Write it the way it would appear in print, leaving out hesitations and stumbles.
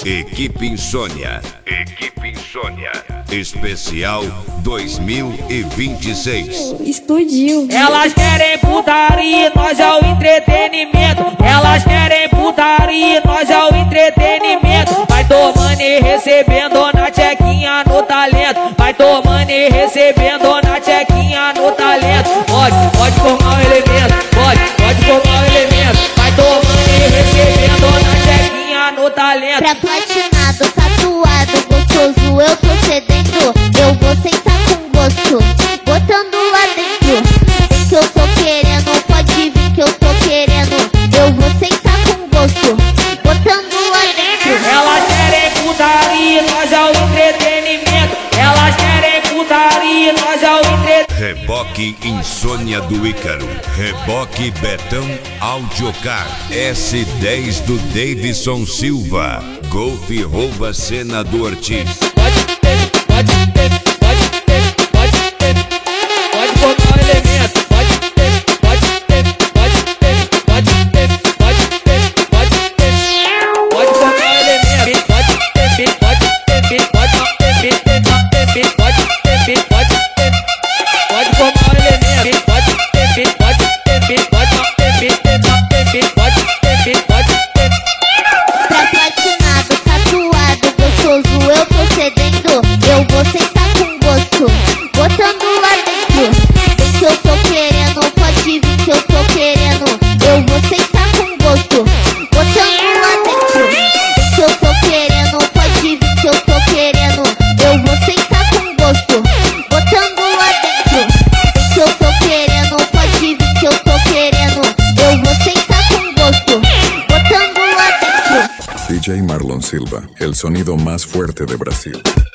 Equipe Insônia. Equipe Insônia. Especial 2026. Explodiu. Elas querem putaria, nós é o entretenimento. Elas querem putaria, nós é o entretenimento. Vai tomando e recebendo na tchequinha no talento. Vai tomando e recebendo na tchequinha no talento. Pode formar o elemento. Pode formar o elemento. Vai tomando e recebendo na tchequinha no talento. Pra platinado, tatuado, gostoso, eu tô sedento. Eu vou sentar com gosto, botando lá dentro. Vem que eu tô querendo, pode vir que eu tô querendo. Eu vou sentar com gosto, botando lá dentro. Elas querem putaria, nós é o entretenimento. Elas querem putaria, nós é o entretenimento. Reboque Insônia do Ícaro. Reboque Betão Audiocar. S10 do Davidson Silva. Golf rouba cena do Ortiz. Pode botar o elemento. Pode botar o elemento. Pra platinado, tatuado, gostoso, eu tô sedento. Eu vou sentar com gosto, botando lá dentro. Vem que eu tô querendo, pode vir que eu tô querendo. Eu vou sentar com gosto, botando lá dentro. Vem que eu tô querendo, pode vir que eu tô querendo. Eu vou sentar com gosto, botando lá dentro. Vem que eu tô querendo, pode vir que eu tô querendo. Eu vou sentar com gosto, botando lá dentro. DJ Marlon Silva, el sonido más fuerte de Brasil.